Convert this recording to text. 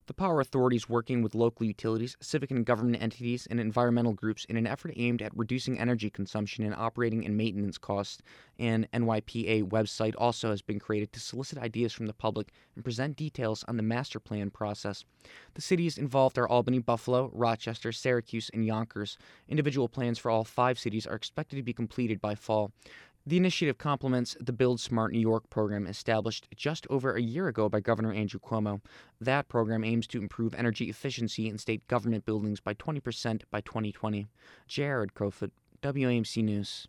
The Power Authority is working with local utilities, civic and government entities, and environmental groups in an effort aimed at reducing energy consumption and operating and maintenance costs. An NYPA website also has been created to solicit ideas from the public and present details on the master plan process. The cities involved are Albany, Buffalo, Rochester, Syracuse, and Yonkers. Individual plans for all 5 cities are expected to be completed by fall. The initiative complements the Build Smart New York program established just over a year ago by Governor Andrew Cuomo. That program aims to improve energy efficiency in state government buildings by 20% by 2020. Jared Crowfoot, WAMC News.